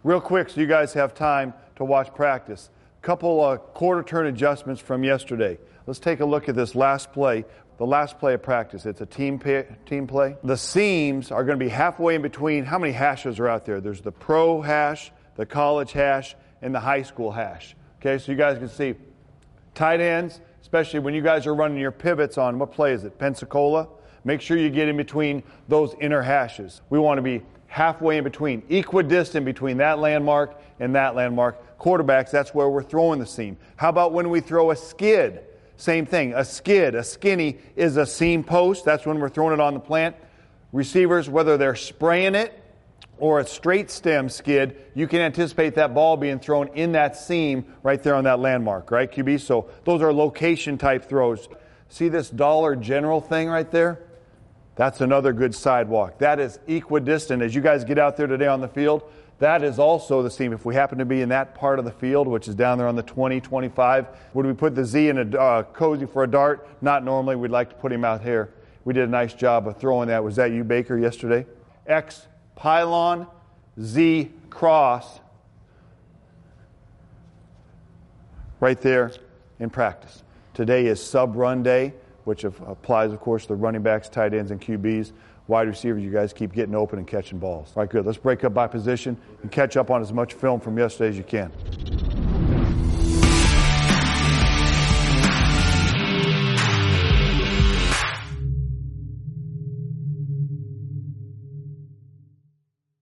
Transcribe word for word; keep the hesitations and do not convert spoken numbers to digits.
Real quick so you guys have time to watch practice. Couple uh, quarter turn adjustments from yesterday. Let's take a look at this last play, the last play of practice. It's a team pay, team play. The seams are going to be halfway in between. How many hashes are out there? There's the pro hash, the college hash, and the high school hash. Okay, so you guys can see tight ends, especially when you guys are running your pivots on, what play is it, Pensacola? Make sure you get in between those inner hashes. We want to be halfway in between, equidistant between that landmark and that landmark. Quarterbacks, that's where we're throwing the seam. How about when we throw a skid? Same thing, a skid, a skinny is a seam post. That's when we're throwing it on the plant. Receivers, whether they're spraying it or a straight stem skid, you can anticipate that ball being thrown in that seam right there on that landmark, right, Q B? So those are location type throws. See this Dollar General thing right there? That's another good sidewalk. That is equidistant. As you guys get out there today on the field, that is also the seam. If we happen to be in that part of the field, which is down there on the twenty, twenty-five, would we put the Z in a uh, cozy for a dart? Not normally. We'd like to put him out here. We did a nice job of throwing that. Was that you, Baker, yesterday? X pylon, Z cross, right there in practice. Today is sub-run day, which applies, of course, to the running backs, tight ends, and Q Bs. Wide receivers, you guys keep getting open and catching balls. All right, good. Let's break up by position and catch up on as much film from yesterday as you can.